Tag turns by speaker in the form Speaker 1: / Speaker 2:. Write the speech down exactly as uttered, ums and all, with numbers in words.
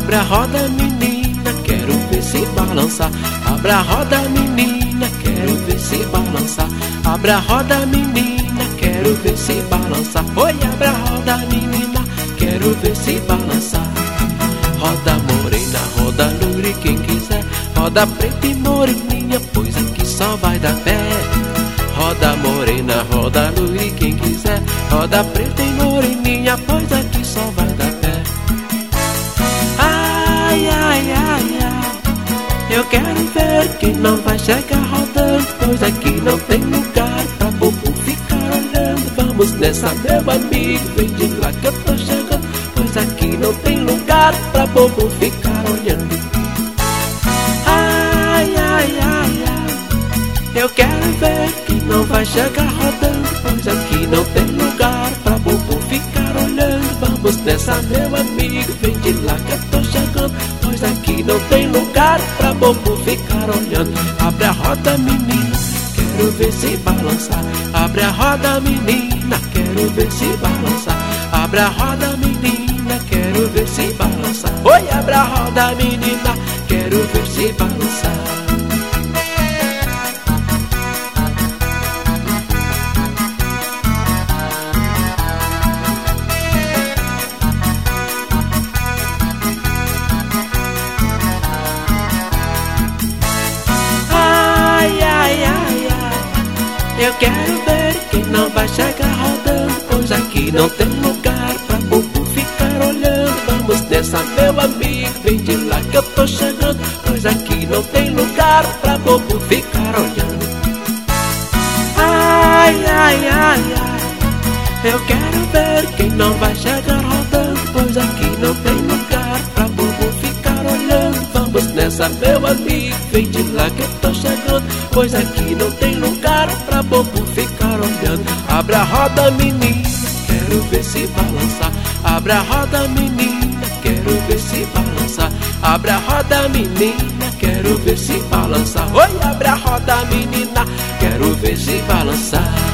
Speaker 1: Abre a roda, menina, quero ver se balançar. Abre a roda, menina, quero ver se balançar. Abre a roda, menina, quero ver se balançar. Oi, abre a roda, menina, quero ver se balançar. Roda morena, roda loura e quem quiser. Roda preta e moreninha, pois aqui só vai dar pé. Roda morena, roda loura e quem quiser. Roda preta e moreninha, pois aqui só vai dar pé. Ai, ai, ai, ai, eu quero ver quem não vai chegar rodando, pois aqui não tem lugar pra bobo ficar olhando. Vamos nessa, meu amigo, vem de lá que eu tô chegando, pois aqui não tem lugar pra bobo ficar olhando. Ai, ai, ai, ai, eu quero ver quem não vai chegar rodando, pois aqui não tem lugar pra bobo ficar olhando. Vamos nessa, meu amigo, vem de lá que eu tô chegando, pois aqui não tem lugar pra bobo ficar olhando. Abre a roda, menina, quero ver se balançar. Abre a roda, menina, quero ver se balançar. Abre a roda, menina, quero ver se balançar. Oi, abre a roda, menina, quero ver se balançar. Eu quero ver quem não vai chegar rodando, pois aqui não tem lugar pra bobo ficar olhando. Vamos nessa, meu amigo, vem de lá que eu tô chegando, pois aqui não tem lugar pra bobo ficar olhando. Ai, ai, ai, ai, eu quero ver quem não vai chegar rodando, pois aqui não tem lugar pra bobo ficar olhando. Vamos nessa, meu amigo, vem de lá que eu tô chegando, pois aqui não tem lugar pra bobo ficar olhando. Abre a roda, menina, quero ver se balançar. Abre a roda, menina, quero ver se balançar. Abre a roda, menina, quero ver se balançar. Oi, abre a roda, menina, quero ver se balançar.